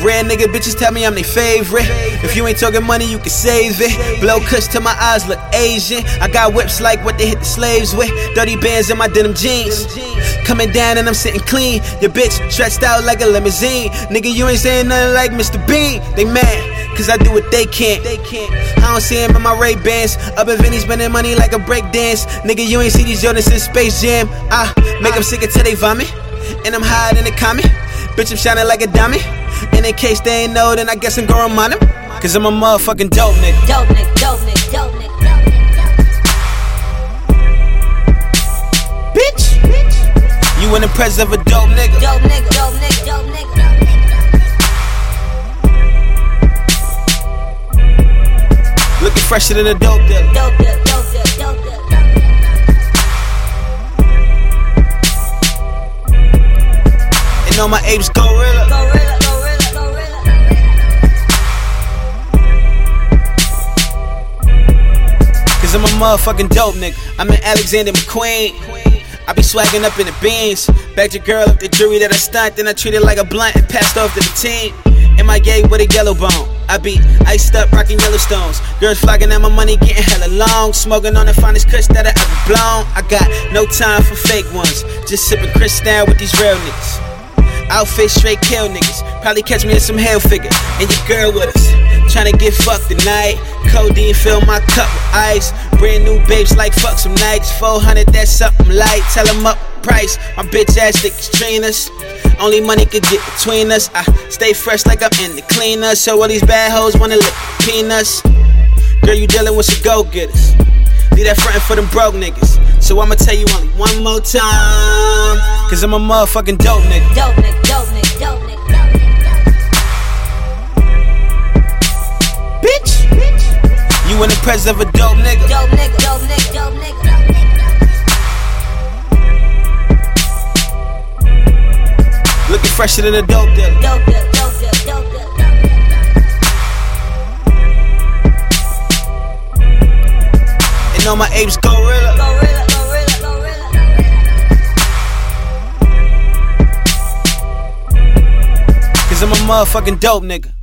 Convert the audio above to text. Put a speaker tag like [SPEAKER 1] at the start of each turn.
[SPEAKER 1] Rare nigga bitches tell me I'm their favorite. If you ain't talking money, you can save it. Blow kush till my eyes look Asian. I got whips like what they hit the slaves with. Dirty bands in my denim jeans. Coming down and I'm sitting clean. Your bitch stretched out like a limousine. Nigga, you ain't saying nothing like Mr. Bean. They mad, cause I do what they can't. I don't see him in my Ray-Bans. Up in Vinny spending money like a break dance. Nigga, you ain't see these Jordans in Space Jam. I make them sick until they vomit. And I'm higher than the comet. Bitch, I'm shining like a diamond. And in case they ain't know, then I guess I'm going on them. Cause I'm a motherfucking dope nigga.
[SPEAKER 2] Dope nigga, dope nigga, dope nigga.
[SPEAKER 1] Bitch, you in the presence of a dope nigga.
[SPEAKER 2] Dope nigga, dope nigga, dope nigga.
[SPEAKER 1] Looking fresher than a dope dealer.
[SPEAKER 2] Dope dealer, dope dealer, dope dealer.
[SPEAKER 1] And all my apes gorilla.
[SPEAKER 2] Gorilla, gorilla, gorilla.
[SPEAKER 1] Cause I'm a motherfucking dope nigga. I'm an Alexander McQueen. I be swagging up in the beans. Backed your girl up the jury that I stunt. Then I treat it like a blunt and passed off to the team. In my yay with a yellow bone. I be iced up, rocking Yellowstones. Girls flocking at my money, getting hella long. Smoking on the finest kush that I ever blown. I got no time for fake ones. Just sipping Cristal with these real niggas. Outfit straight kill niggas. Probably catch me in some hell figure. And your girl with us. Tryna get fucked tonight. Codeine fill my cup with ice. Brand new babes like fuck some nights. 400, that's something light. Tell them up price. My bitch ass thick as trainers. Only money could get between us. I stay fresh like I'm in the cleaner. So all these bad hoes wanna lick peanuts. Girl, you dealing with some go-getters. Leave that frontin' for them broke niggas. So I'ma tell you only one more time. Cause I'm a motherfucking dope nigga.
[SPEAKER 2] Dope nigga, dope nigga, dope nigga.
[SPEAKER 1] Bitch, you in the presence of a dope nigga.
[SPEAKER 2] Dope nigga, dope nigga, dope nigga.
[SPEAKER 1] Looking fresher than a dope dealer.
[SPEAKER 2] Dope dealer, dope dealer, dope dealer.
[SPEAKER 1] And all my apes gorilla.
[SPEAKER 2] Gorilla, gorilla, gorilla.
[SPEAKER 1] Cause I'm a motherfucking dope nigga.